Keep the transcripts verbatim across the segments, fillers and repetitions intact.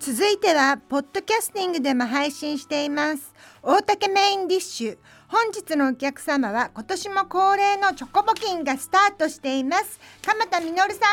続いてはポッドキャスティングでも配信しています大竹メインディッシュ。本日のお客様は今年も恒例のチョコ募金がスタートしています鎌田実さんです。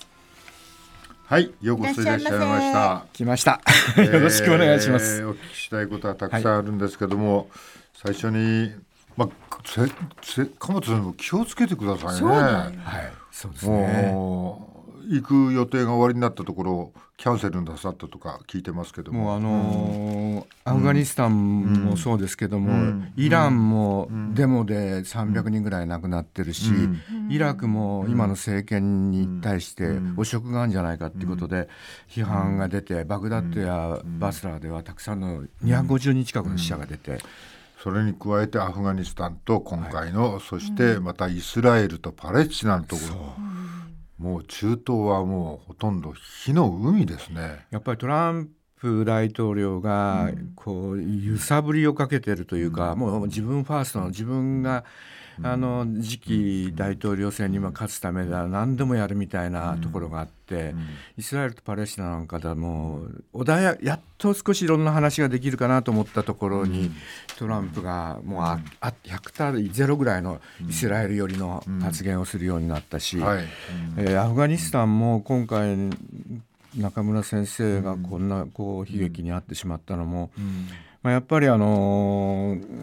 はい、ようこそいらっしゃいました。 来ましたよろしくお願いします、 えー、お聞きしたいことはたくさんあるんですけども、はい、最初に、まあ、せせ鎌田さんも気をつけてくださいね。そうだね、 はい、そうですね。 行く予定が終わりになったところキャンセルなさったとか聞いてますけども、 もうあのー、アフガニスタンもそうですけども、うん、イランもデモでさんびゃくにんぐらい亡くなってるし、うん、イラクも今の政権に対して汚職があるんじゃないかっていうことで批判が出て、バグダッドやバスラーではたくさんのにひゃくごじゅうにん近くの死者が出て、 それに加えてアフガニスタンと今回の、はい、そしてまたイスラエルとパレスチナのところ、もう中東はもうほとんど火の海ですね。 やっぱりトランプ大統領がこう揺さぶりをかけてるというか、うん、もう自分ファーストの自分が、うん、あの次期大統領選に勝つためだ何でもやるみたいなところがあって、うん、イスラエルとパレスチナなんかでも穏ややっと少しいろんな話ができるかなと思ったところに、うん、トランプがもうああひゃく対ゼロぐらいのイスラエル寄りの発言をするようになったし、うんはいえー、アフガニスタンも今回中村先生がこんなこう悲劇に遭ってしまったのも、うんまあ、やっぱりあのー、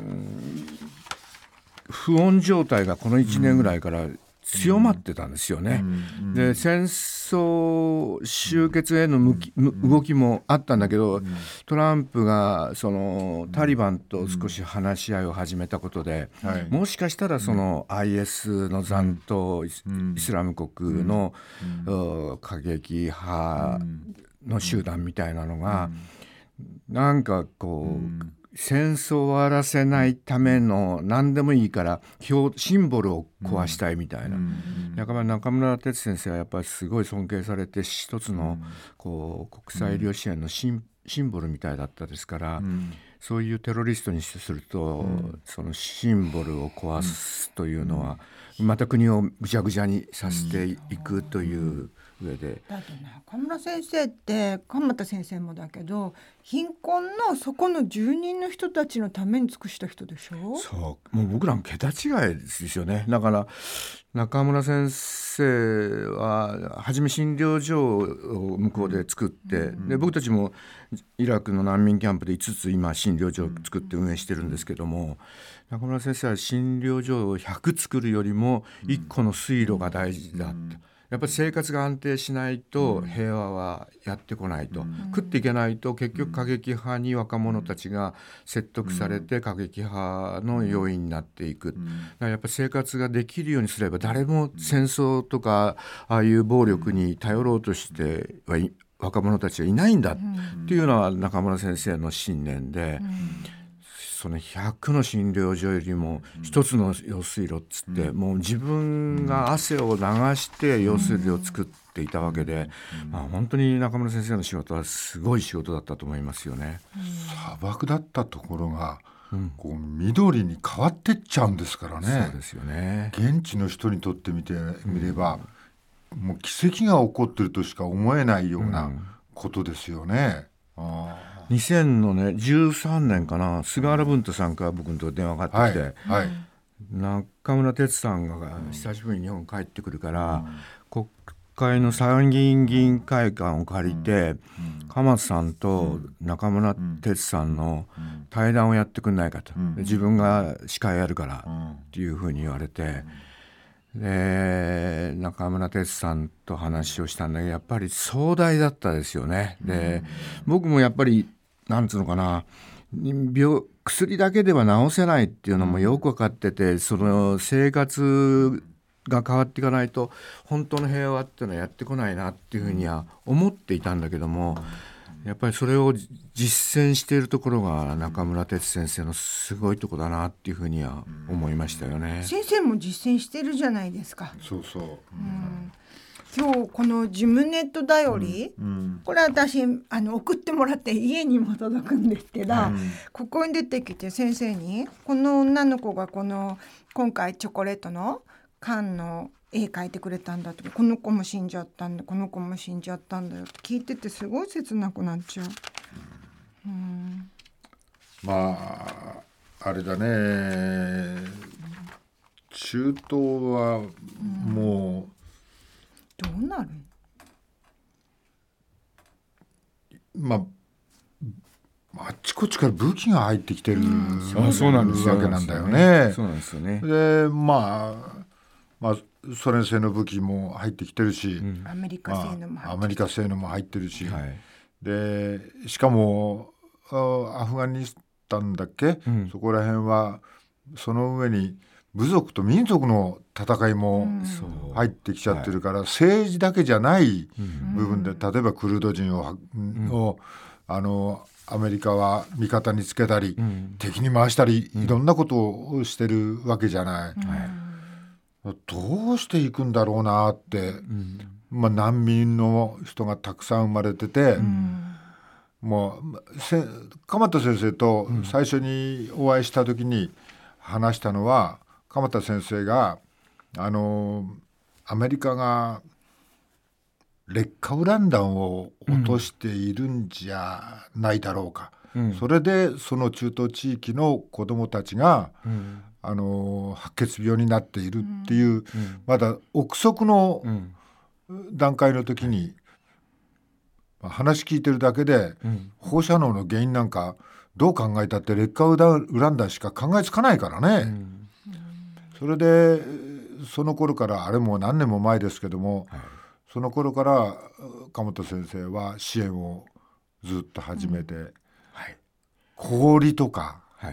不穏状態がこのいちねんぐらいから強まってたんですよね、うん、で戦争終結への向き、うん、動きもあったんだけど、うん、トランプがそのタリバンと少し話し合いを始めたことで、うんはい、もしかしたらその アイエス の残党、うん、イスラム国の、うん、過激派の集団みたいなのが、うん、なんかこう、うん戦争を終わらせないための何でもいいから表シンボルを壊したいみたいな、うん、中村、中村哲先生はやっぱりすごい尊敬されて一つのこう国際医療支援のシン、シンボルみたいだったですから、うん、そういうテロリストにすると、うん、そのシンボルを壊すというのは、うん、また国をぐちゃぐちゃにさせていくという上で、 だって中村先生って鎌田先生もだけど貧困のそこの住人の人たちのために尽くした人でしょ。 そうもう僕らも桁違いですよね。だから中村先生は初め診療所を向こうで作って、うん、で僕たちもイラクの難民キャンプでいつつ今診療所を作って運営してるんですけども、中村先生は診療所をひゃく作るよりもいっこの水路が大事だって、うんやっぱり生活が安定しないと平和はやってこないと、うん、食っていけないと結局過激派に若者たちが説得されて過激派の要因になっていく、うん、だからやっぱり生活ができるようにすれば誰も戦争とかああいう暴力に頼ろうとしては若者たちはいないんだっていうのは中村先生の信念で、うんそのひゃくの診療所よりも一つの用水路っつって、うん、もう自分が汗を流して用水路を作っていたわけで、うんまあ、本当に中村先生の仕事はすごい仕事だったと思いますよね。 砂漠だったところが、うん、こう緑に変わってっちゃうんですからね。 そうですよね。 現地の人にとってみてみれば、うん、もう奇跡が起こってるとしか思えないようなことですよね、うん、あにせんのねじゅうさんねんかな菅原文太さんから僕のところ電話がかかってきて、はいはい、中村哲さんが久しぶりに日本帰ってくるから、うん、国会の参議院議員会館を借りて、うん、鎌田さんと中村哲さんの対談をやってくんないかと、うん、で自分が司会やるからっていうふうに言われて、で中村哲さんと話をしたんだけどやっぱり壮大だったですよね。で僕もやっぱりなんつうのかな病薬だけでは治せないっていうのもよく分かってて、その生活が変わっていかないと本当の平和っていうのはやってこないなっていうふうには思っていたんだけども、やっぱりそれを実践しているところが中村哲先生のすごいところだなっていうふうには思いましたよね。 先生も実践してるじゃないですか。 そうそう、うん今日このジムネットだより、うんうん、これ私あの送ってもらって家にも届くんですけど、うん、ここに出てきて先生にこの女の子がこの今回チョコレートの缶の絵描いてくれたんだとか、この子も死んじゃったんだ、この子も死んじゃったんだよって聞いててすごい切なくなっちゃう。うん、 まああれだね、中東はもう、うん、どうなる？ まああっちこっちから武器が入ってきてる、うん、 わけなんだよね。 そうなんですよね。 でまあまあソ連製の武器も入ってきてるし、うん、 アメリカ製のも入ってる、 まあ、アメリカ製のも入ってるし、 はい、 でしかもアフガニスタンだっけ、うん、そこら辺はその上に部族と民族の戦いも入ってきちゃってるから、うん、政治だけじゃない部分で、うん、例えばクルド人を、うん、をあのアメリカは味方につけたり、うん、敵に回したり、いろんなことをしてるわけじゃない、うんはい、どうしていくんだろうなって、うんまあ、難民の人がたくさん生まれてて、うん、もうせ鎌田先生と最初にお会いした時に話したのは、鎌田先生があのアメリカが劣化ウラン弾を落としているんじゃないだろうか、うん、それでその中東地域の子どもたちが、うん、あの白血病になっているっていう、うん、まだ憶測の段階の時に、うん、話聞いてるだけで、うん、放射能の原因なんかどう考えたって劣化ウラン弾しか考えつかないからね、うん、それでその頃からあれも何年も前ですけども、はい、その頃から鎌田先生は支援をずっと始めて、うんはい、氷とか、はい、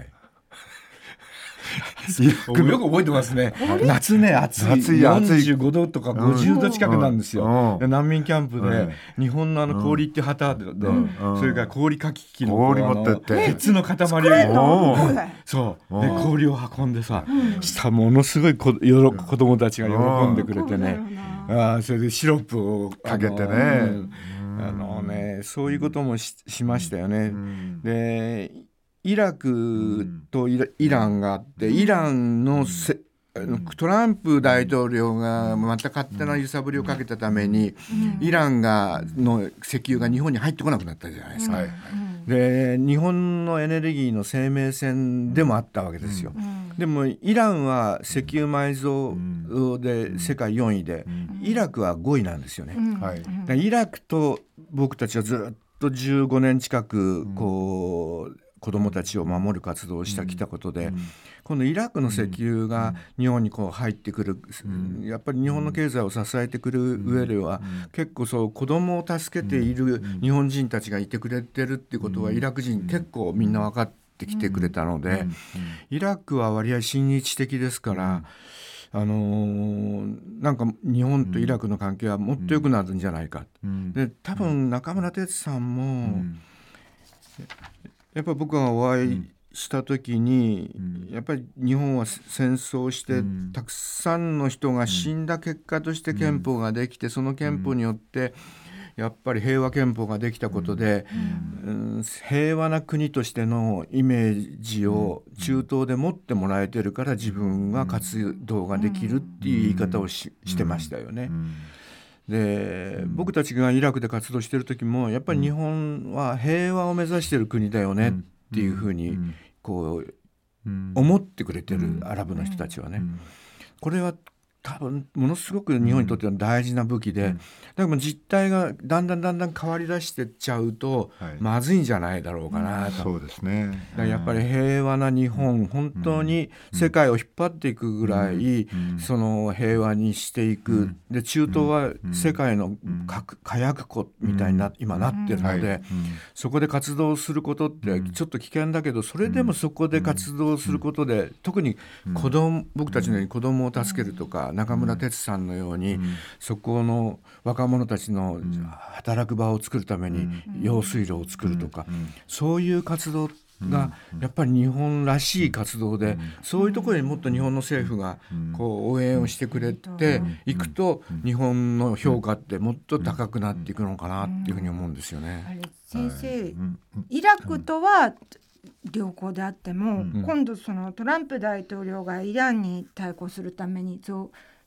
よく覚えてますね。夏ね暑い、暑いよんじゅうごどとかごじゅうど近くなんですよ、うんうん、難民キャンプで、うん、日本のあの氷って旗で、うん、それから氷かき機の氷持ってって鉄の塊をそうで氷を運んでさ、うん、したものすごい子供たちが喜んでくれてね、あそれでシロップをかけてね、 うんあのねそういうことも し, しましたよね、うん、でイラクとイ ラ, イランがあってイランのせトランプ大統領がまた勝手な揺さぶりをかけたためにイランがの石油が日本に入ってこなくなったじゃないですか、で日本のエネルギーの生命線でもあったわけですよ。でもイランは石油埋蔵で世界よんいでイラクはごいなんですよね、イラクと僕たちはずっとじゅうごねん近くこう子どもたちを守る活動をしてきたことで、うん、今度イラクの石油が日本にこう入ってくる、うん、やっぱり日本の経済を支えてくる上では、うん、結構そう子どもを助けている日本人たちがいてくれてるっていうことはイラク人結構みんな分かってきてくれたので、イラクは割合親日的ですから、あのー、なんか日本とイラクの関係はもっと良くなるんじゃないか、で多分中村哲さんも、やっぱり僕がお会いした時に、うん、やっぱり日本は戦争して、うん、たくさんの人が死んだ結果として憲法ができて、うん、その憲法によってやっぱり平和憲法ができたことで、うんうん、平和な国としてのイメージを中東で持ってもらえてるから自分が活動ができるっていう言い方を し, してましたよね。で僕たちがイラクで活動している時もやっぱり日本は平和を目指している国だよねっていうふうにこう思ってくれてるアラブの人たちはね、これは多分ものすごく日本にとっては大事な武器で、うん、だから実態がだんだんだんだん変わりだしてっちゃうと、はい、まずいんじゃないだろうかなと、 そうですね、 だからやっぱり平和な日本、うん、本当に世界を引っ張っていくぐらい、うん、その平和にしていく、うん、で中東は世界の火薬庫みたいにな、うん、今なってるので、はい、そこで活動することってちょっと危険だけど、それでもそこで活動することで、特に子供、僕たちのように子供を助けるとか、中村哲さんのように、うん、そこの若者たちの働く場を作るために用水路を作るとか、うん、そういう活動がやっぱり日本らしい活動で、うん、そういうところにもっと日本の政府がこう応援をしてくれていくと、日本の評価ってもっと高くなっていくのかなっていうふうに思うんですよね。 あれ先生、イラクとは良好であっても、うん、今度そのトランプ大統領がイランに対抗するためにそう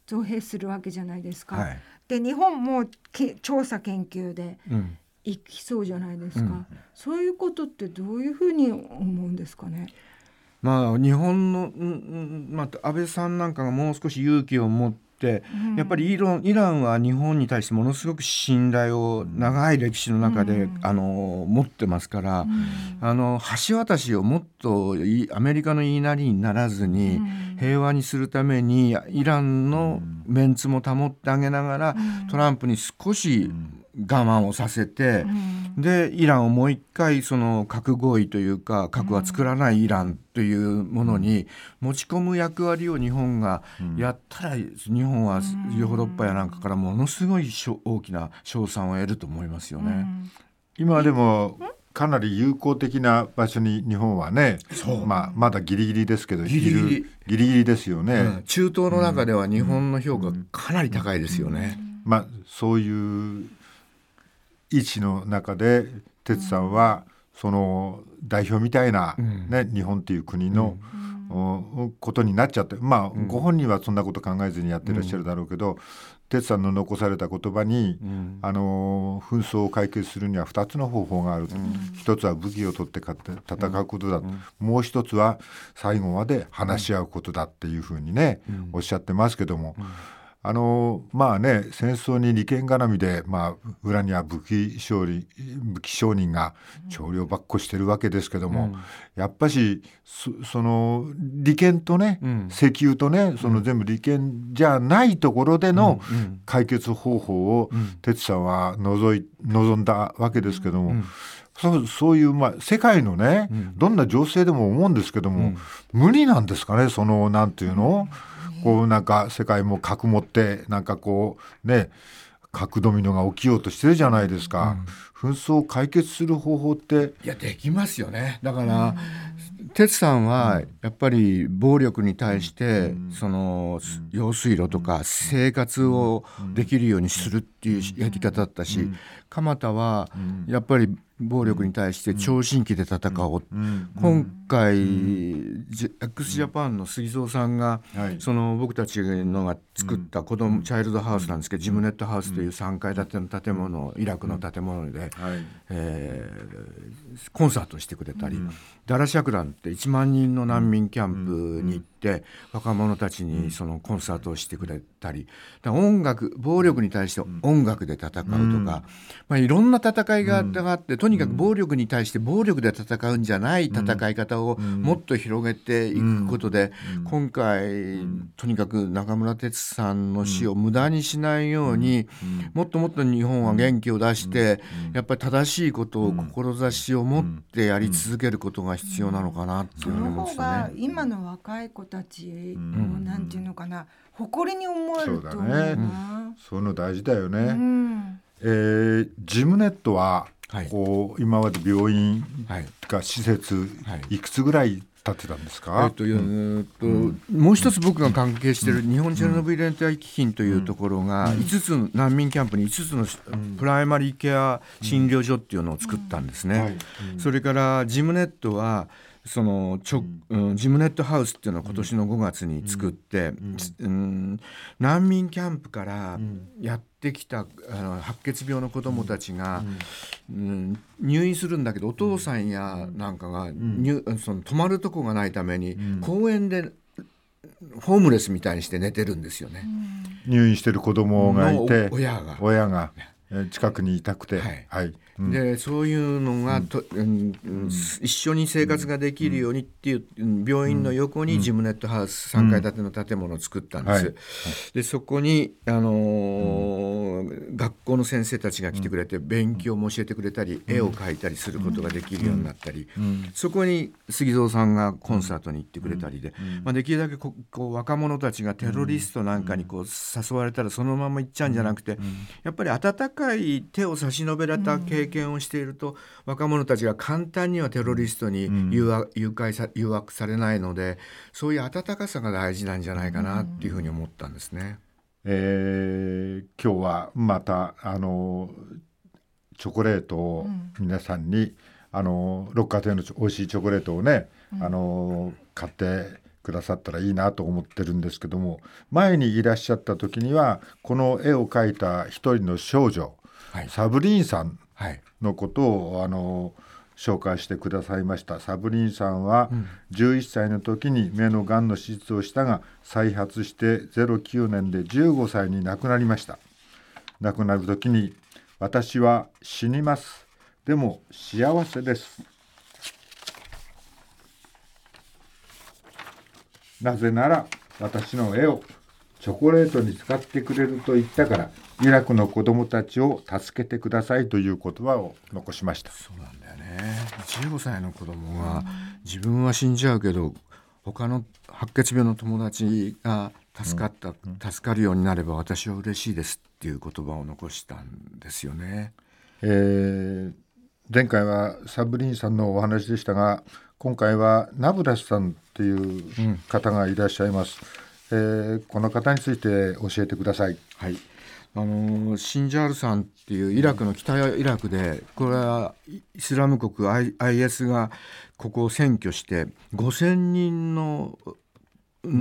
造幣するわけじゃないですか、 はい、 で日本もけ調査研究でいきそうじゃないですか、うん、そういうことってどういうふうに思うんですかね。 まあ、日本の、うんまあ、安倍さんなんかがもう少し勇気を持って、うん、やっぱりイラン、イランは日本に対してものすごく信頼を長い歴史の中で、うん、あの持ってますから、うん、あの橋渡しをもっとアメリカの言いなりにならずに、うん、平和にするためにイランのメンツも保ってあげながら、うん、トランプに少し我慢をさせて、うん、でイランをもう一回その核合意というか核は作らないイランというものに持ち込む役割を日本がやったら、日本はヨーロッパやなんかからものすごい大きな賞賛を得ると思いますよね、うん、 今でもかなり友好的な場所に日本はね、まあ、まだギリギリですけどギリギリ、 ギリギリですよね、うん、 中東の中では日本の評価かなり高いですよね、 うんうん、まあ、そういう位置の中で哲さんはその代表みたいな、ね、うん、日本っていう国の、うん、ことになっちゃって、まあ、うん、ご本人はそんなこと考えずにやってらっしゃるだろうけど、哲さんの残された言葉に、うん、あの紛争を解決するにはふたつの方法があると、うん、一つは武器を取って戦うことだ、うん、もう一つは最後まで話し合うことだっていうふうにね、うん、おっしゃってますけども、うん、あのまあね、戦争に利権絡みで、まあ、裏には武器商人、武器商人が帳量ばっこしてるわけですけども、うん、やっぱし そ, その利権とね、うん、石油とね、その全部利権じゃないところでの解決方法を哲さんは望い望んだわけですけども、うん、そう、そういう、まあ、世界のね、うん、どんな情勢でも思うんですけども、うん、無理なんですかね、そのなんていうの、こうなんか世界も核持ってなんかこうね、核ドミノが起きようとしてるじゃないですか、うん、紛争を解決する方法って、 いやできますよね。だから哲さんはやっぱり暴力に対してその用水路とか生活をできるようにするっていうやり方だったし、鎌田はやっぱり暴力に対して超新規で戦おう、うんうん、今回、うん、X ジャパンの杉蔵さんが、うん、その僕たちのが作った子供、うん、チャイルドハウスなんですけど、ジムネットハウスというさんかい建ての建物、イラクの建物で、うん、えー、コンサートしてくれたり、うん、ダラシャクランっていちまんにんの難民キャンプに行って、若者たちにそのコンサートをしてくれたり、だから音楽、暴力に対して音楽で戦うとか、うん、まあ、いろんな戦いがあって、とにかく暴力に対して暴力で戦うんじゃない戦い方をもっと広げていくことで、今回とにかく中村哲さんの死を無駄にしないように、もっともっと日本は元気を出して、やっぱり正しいことを志を持ってやり続けることが必要なのかなっていうふうに思いますね。 その方が今の若い子たちのなんていうのかな、誇りに思えると思うな。そうだね、 そういうの大事だよね、うん、えー、ジムネットははい、こう今まで病院が施設いくつぐらい建てたんですか。 えっと、うんとうん、もう一つ僕が関係している日本チェルノブイリ連帯基金というところがいつつの難民キャンプにいつつのプライマリーケア診療所っていうのを作ったんですね、うんはいうん、それからジムネットはそのちょ、うん、ジムネットハウスっていうのを今年のごがつに作って、うんうん、難民キャンプからやってきたあの白血病の子どもたちが、うんうん、入院するんだけどお父さんやなんかが、うん、その泊まるとこがないために、うん、公園でホームレスみたいにして寝てるんですよね、 うん、入院してる子どもがいて親が親が近くにいたくて、はいはい、うん、 でそういうのがと、うんうん、一緒に生活ができるようにっていう、うん、病院の横にジムネットハウスさんかい建ての建物を作ったんです、うんはい、でそこに、あのーうん、学校の先生たちが来てくれて勉強も教えてくれたり、うん、絵を描いたりすることができるようになったり、うん、そこに杉蔵さんがコンサートに行ってくれたりで、うんまあ、できるだけここう若者たちがテロリストなんかにこう誘われたらそのまま行っちゃうんじゃなくて、うん、やっぱり温かい手を差し伸べられた経験をしていると、うん、若者たちが簡単にはテロリストに誘惑、誘拐さ、誘惑されないので、そういう温かさが大事なんじゃないかなっていうふうに思ったんですね、 えー、今日はまたあのチョコレートを皆さんに、うん、あの六花亭のおいしいチョコレートをね、うん、あの買ってくださったらいいなと思ってるんですけども、前にいらっしゃった時にはこの絵を描いた一人の少女、はい、サブリンさんのことをあの紹介してくださいました。サブリンさんはじゅういっさいの時に目のがんの手術をしたが再発してゼロきゅうねんでじゅうごさいに亡くなりました。亡くなる時に、私は死にます。でも幸せです。なぜなら私の絵をチョコレートに使ってくれると言ったから、イラクの子どもたちを助けてくださいという言葉を残しました。 そうなんだよね。じゅうごさいの子供が、自分は死んじゃうけど他の白血病の友達が助かった、うん、助かるようになれば私は嬉しいですっていう言葉を残したんですよね。 えー、前回はサブリンさんのお話でしたが、今回はナブラスさんっていう方がいらっしゃいます。うん、えー、この方について教えてください。 はい、あのシンジャールさんっていうイラクの北イラクで、これはイスラム国 アイエス がここを占拠してごせんにんの、うんうん、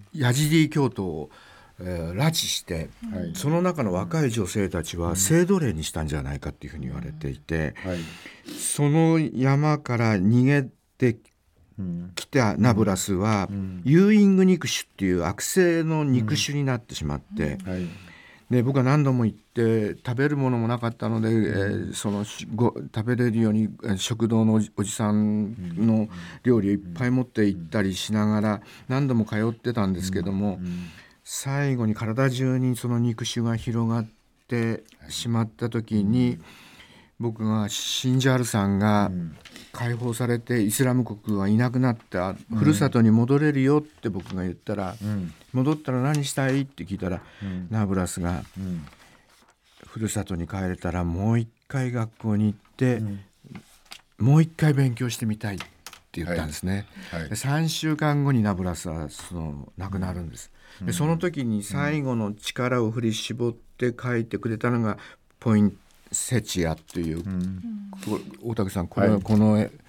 ヤジディ教徒を、えー、拉致して、はい、その中の若い女性たちは性奴隷にしたんじゃないかっていうふうに言われていて、はい、その山から逃げて来たナブラスは、うん、ユーイング肉種っていう悪性の肉種になってしまって、うんはい、で僕は何度も行って食べるものもなかったので、うんえー、そのご食べれるように食堂のおじさんの料理をいっぱい持って行ったりしながら何度も通ってたんですけども、うんうん、最後に体中にその肉種が広がってしまった時に、うん僕がシンジャールさんが解放されてイスラム国はいなくなった、うん、ふるさとに戻れるよって僕が言ったら、うん、戻ったら何したいって聞いたら、うん、ナブラスが、うん、ふるさとに帰れたらもう一回学校に行って、うん、もう一回勉強してみたいって言ったんですね、はいはい、でさんしゅうかんごにナブラスはその亡くなるんです、うん、でその時に最後の力を振り絞って書いてくれたのがポイントセチアっていう、うん、大竹さんこれ、はい、この絵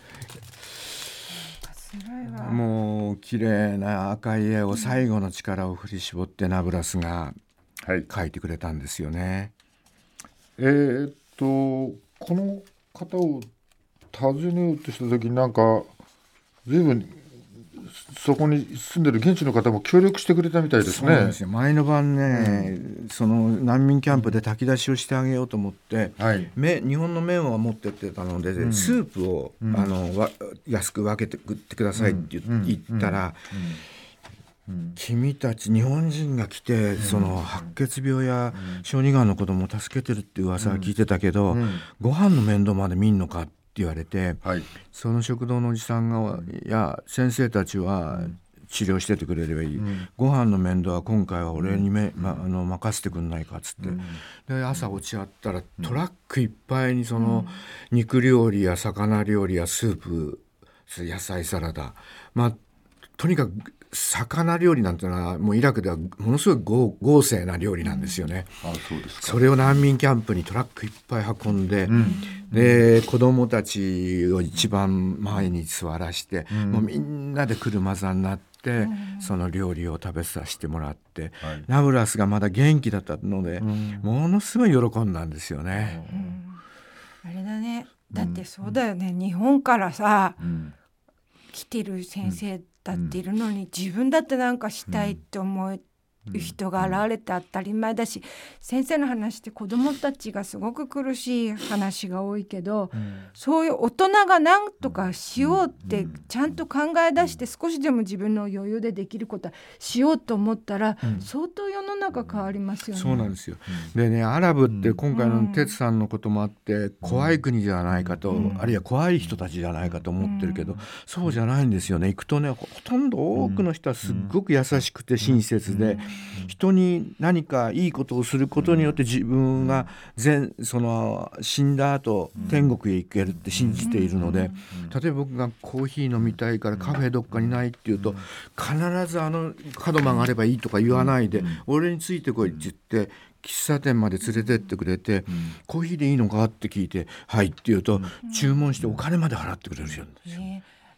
もう綺麗な赤い絵を最後の力を振り絞ってナブラスが描いてくれたんですよね、 はい、えー、っとこの方を訪ねようとした時になんか随分そこに住んでる現地の方も協力してくれたみたいですね。 そうなんですよ。前の晩ね、うん、その難民キャンプで炊き出しをしてあげようと思って、はい、日本の麺は持ってってたので、うん、スープを、うん、あのわ安く分けてくってくださいって言ったら、うんうんうん、君たち日本人が来て、うん、その白血病や小児がんの子供を助けてるって噂は聞いてたけど、うんうん、ご飯の面倒まで見んのかって言われて、はい、その食堂のおじさんがや先生たちは治療しててくれればいい、うん、ご飯の面倒は今回は俺にめ、うんま、あの任せてくんないかっつって、うん、で朝落ち合ったらトラックいっぱいにその肉料理や魚料理やスープ野菜サラダ、まあとにかく魚料理なんてのはもうイラクではものすごい豪勢な料理なんですよね、うん、あ、そうですか。それを難民キャンプにトラックいっぱい運んで、うん、で子供たちを一番前に座らして、うん、もうみんなで車座になって、うん、その料理を食べさせてもらって、はい、ナブラスがまだ元気だったので、うん、ものすごい喜んだんですよね、 うん、あれだね。だってそうだよね、うん、日本からさ、うん、来てる先生だっているのに、うん、自分だってなんかしたいって思う人が現れて当たり前だし、先生の話って子どもたちがすごく苦しい話が多いけど、うん、そういう大人が何とかしようってちゃんと考え出して、少しでも自分の余裕でできることはしようと思ったら、うん、相当世の中変わりますよね。 そうなんですよ。でね、アラブって今回の哲さんのこともあって怖い国じゃないかと、うん、あるいは怖い人たちじゃないかと思ってるけど、うん、そうじゃないんですよね。行くとね、ほとんど多くの人はすっごく優しくて親切で、人に何かいいことをすることによって自分が全その死んだ後天国へ行けるって信じているので、例えば僕がコーヒー飲みたいからカフェどっかにないって言うと、必ずあの角曲がればいいとか言わないで、俺についてこいって言って喫茶店まで連れてってくれて、コーヒーでいいのかって聞いてはいって言うと注文してお金まで払ってくれるんですよ。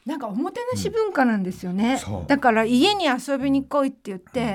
なんかおもてなし文化なんですよね、 うん、 だから家に遊びに来いって言って、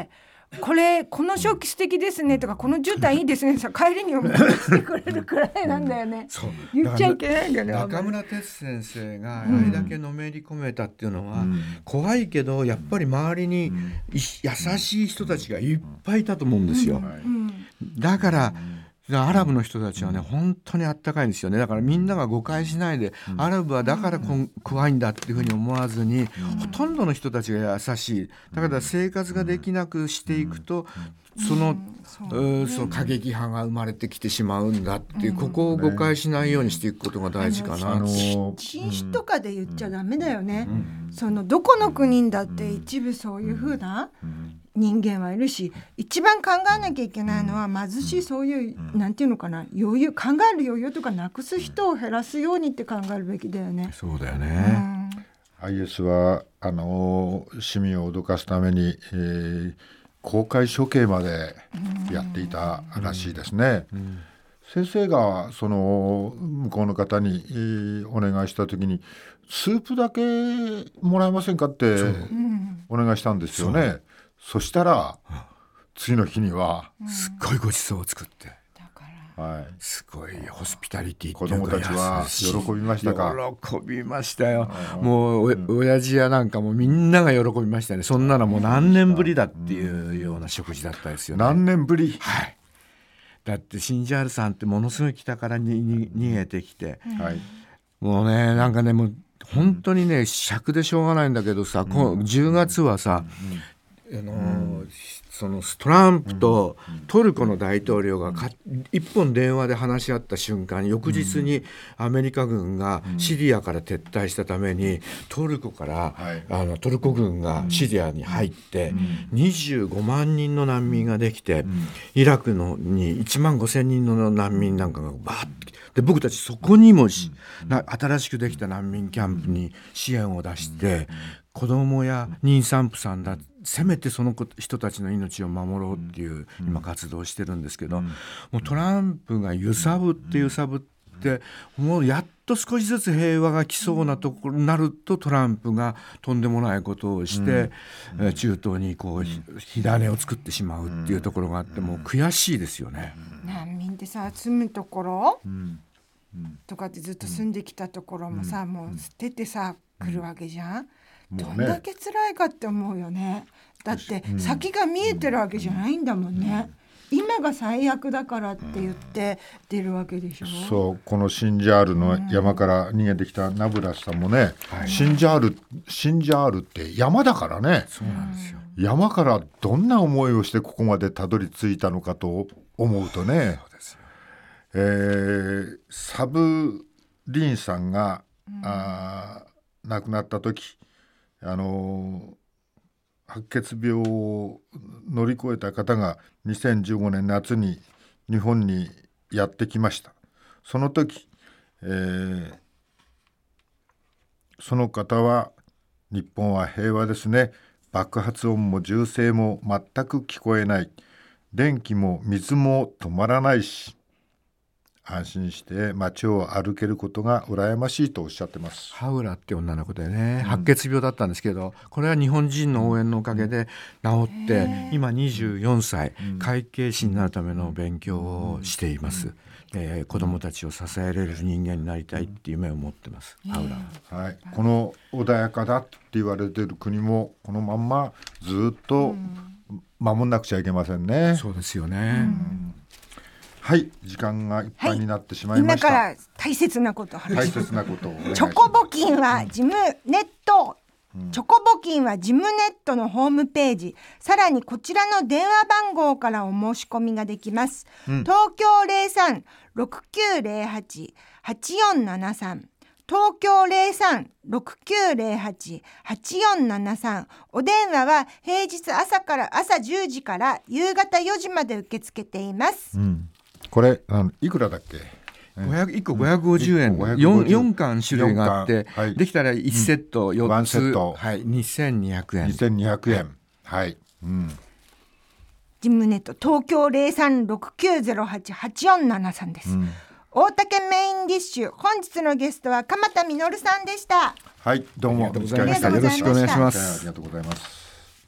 うん、これこの食器素敵ですねとかこの絨毯いいですねとか帰りに思い出してくれるくらいなんだよね、うん、 そう言っちゃいけないんだよね。 中村哲先生があれだけのめり込めたっていうのは、うん、怖いけどやっぱり周りに、うん、優しい人たちがいっぱいいたと思うんですよ、うんうん、だからアラブの人たちはね本当にあったかいんですよね。だからみんなが誤解しないで、うん、アラブはだからこん怖いんだっていうふうに思わずに、うん、ほとんどの人たちが優しい。だから生活ができなくしていくと、うん、その、うん、その過激派が生まれてきてしまうんだっていう、うん、ここを誤解しないようにしていくことが大事かな。 あの人種とかで言っちゃダメだよね、うん、そのどこの国だって一部そういうふうな人間はいるし、一番考えなきゃいけないのは貧しいそういう、うん、なんていうのかな余裕考える余裕とかなくす人を減らすようにって考えるべきだよね。 そうだよね、 うん、アイエス はあの市民を脅かすために、えー、公開処刑までやっていたらしいですね、うんうん、先生がその向こうの方に、えー、お願いした時にスープだけもらえませんかってお願いしたんですよね。そしたら次の日にはすっごいごちそうを作って、 うん、はい、 すごいホスピタリティっていうか子供たちは喜びましたか？ 喜びましたよ。もう、うん、親父やなんかもみんなが喜びましたね。そんなのもう何年ぶりだっていうような食事だったですよね。 何年ぶり、 はい、だってシンジャールさんってものすごい北からにに逃げてきて、うん、はい、もうねなんかねもう本当にね尺でしょうがないんだけどさ、うん、じゅうがつはさ、うんあのーうん、そのトランプとトルコの大統領がか一本電話で話し合った瞬間、翌日にアメリカ軍がシリアから撤退したためにトルコから、あのトルコ軍がシリアに入ってにじゅうごまんにんの難民ができて、イラクのにいちまんごせんにんの難民なんかがバーッと来て、で僕たちそこにもしな新しくできた難民キャンプに支援を出して子供や妊産婦さんだせめてその人たちの命を守ろうっていう今活動をしてるんですけど、もうトランプが揺さぶって揺さぶってもうやっと少しずつ平和が来そうなところになるとトランプがとんでもないことをして、うん、中東にこう火種を作ってしまうっていうところがあって、もう悔しいですよね。 難民ってさ住むところ、うんとかってずっと住んできたところもさ、うん、もう捨ててさ来るわけじゃん、うん、どんだけ辛いかって思うよね。だって先が見えてるわけじゃないんだもんね、うん、今が最悪だからって言って出るわけでしょ、うん、 そうこのシンジャールの山から逃げてきたナブラスさんもね、うん、シンジャールシンジャールって山だからね。 そうなんですよ。 山からどんな思いをしてここまでたどり着いたのかと思うとね、そうですよ。えー、サブリンさんが、うん、あ亡くなった時、あのー、白血病を乗り越えた方がにせんじゅうごねん夏に日本にやってきました。その時、えー、その方は日本は平和ですね、爆発音も銃声も全く聞こえない、電気も水も止まらないし、安心して街を歩けることが羨ましいとおっしゃってます。 ハウラって女の子でね、白血病だったんですけど、これは日本人の応援のおかげで治って、今にじゅうよんさい、会計士になるための勉強をしています。えー、子どもたちを支えられる人間になりたいっていう夢を持ってます、ハウラ、 はい、この穏やかだって言われている国もこのまんまずっと守んなくちゃいけませんね。 そうですよね、うん、 はい、時間がいっぱいになってしまいました、 はい、今から大切なことを話します。 大切なことをチョコ募金は事務ネット、うん、チョコ募金は事務ネットのホームページ、さらにこちらの電話番号からお申し込みができます、うん、東京 ゼロさん ろくきゅうゼロはち はちよんななさん、東京 ゼロさん ろくきゅうゼロはち はちよんななさん、お電話は平日朝から朝じゅうじから夕方よじまで受け付けています、うん、 これあのいくらだっけ？ いっこごひゃくごじゅうえん、うん、よん, よん巻種類があって、はい、できたらいちセットよっつ、うん、セット、はい、にせんにひゃくえん、 にせんにひゃくえん、はい、うん、 事務ネット東京 ゼロさん ろくきゅうゼロはち はちよんななさんです、うん、大竹メインディッシュ、本日のゲストは鎌田実さんでした。 はい、どうもありがとうございました。よろしくお願いします。 ありがとうございます。